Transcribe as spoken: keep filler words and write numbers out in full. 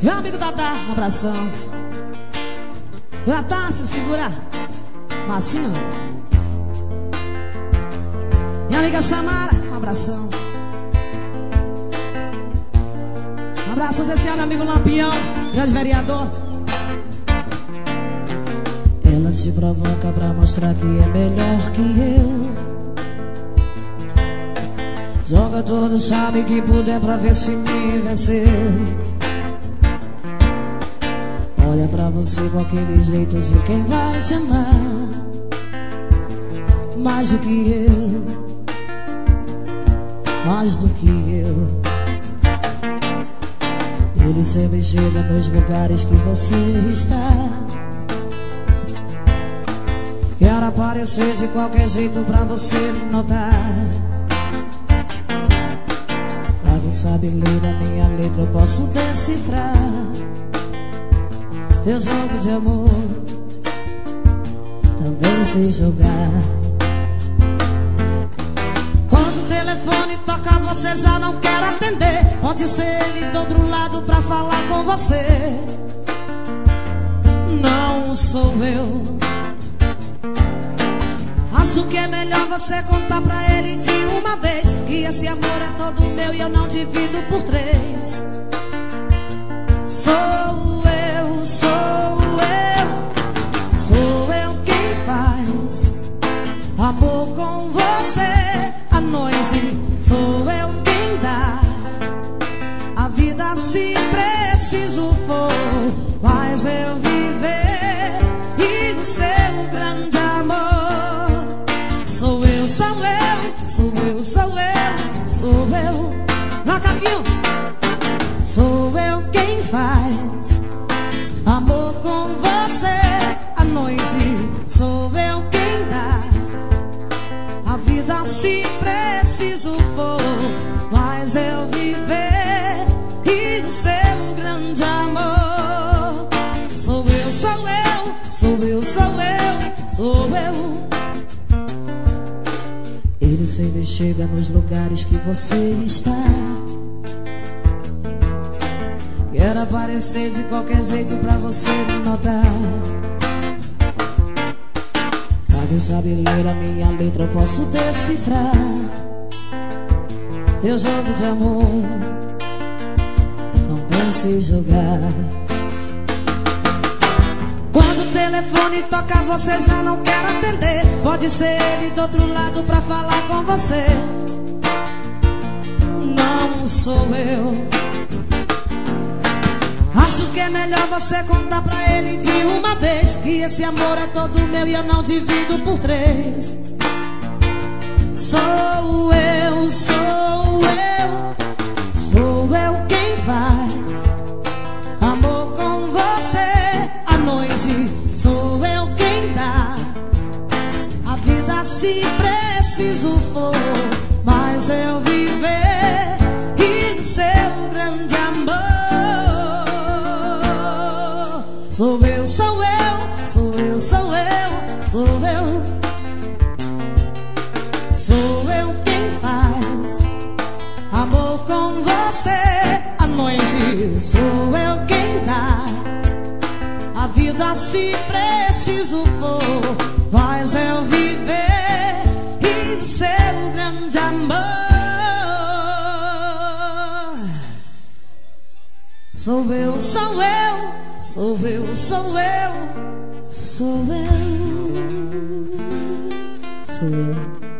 Meu amigo Tatá, um abração. Natácio, segura. Vacina. Minha amiga Samara, um abração. Um abraço especial, meu amigo Lampião, grande vereador. Ela te provoca pra mostrar que é melhor que eu. Joga todo o charme que puder pra ver se me vencer. Olha pra você com aquele jeito de quem vai te amar mais do que eu, mais do que eu. Ele sempre chega nos lugares que você está. Quer aparecer de qualquer jeito pra você notar. Pra quem sabe ler a minha letra eu posso decifrar teu jogo de amor, também sei jogar. Quando o telefone toca você já não quer atender. Pode ser ele do outro lado pra falar com você. Não sou eu. Acho que é melhor você contar pra ele de uma vez que esse amor é todo meu e eu não divido por três. Sou eu, sou eu, sou eu quem faz amor com você à noite. Sou eu quem dá a vida se preciso for, mas eu viver e do seu grande amor. Sou eu, sou eu, sou eu, sou eu, sou eu. Na caquinho. Sou eu quem faz amor com você à noite. Sou eu quem dá a vida se preciso for, mas eu viver e do seu grande amor. Sou eu, sou eu, sou eu, sou eu, sou eu. Ele sempre chega nos lugares que você está. Quer aparecer de qualquer jeito pra você notar. Pra quem sabe ler a minha letra eu posso decifrar teu jogo de amor, também sei jogar. Quando o telefone toca você já não quer atender. Pode ser ele do outro lado pra falar com você. Não sou eu. Acho que é melhor você contar pra ele de uma vez que esse amor é todo meu e eu não divido por três. Sou eu, sou eu, sou eu quem faz amor com você à noite. Sou eu quem dá a vida se preciso for, mas eu viver e do seu grande amor. Sou eu, sou eu, sou eu, sou eu, sou eu. Sou eu quem faz amor com você à noite. Sou eu quem dá a vida se preciso for, mas eu viver e do seu grande amor. Sou eu, sou eu, sou eu, sou eu, sou eu, sou eu.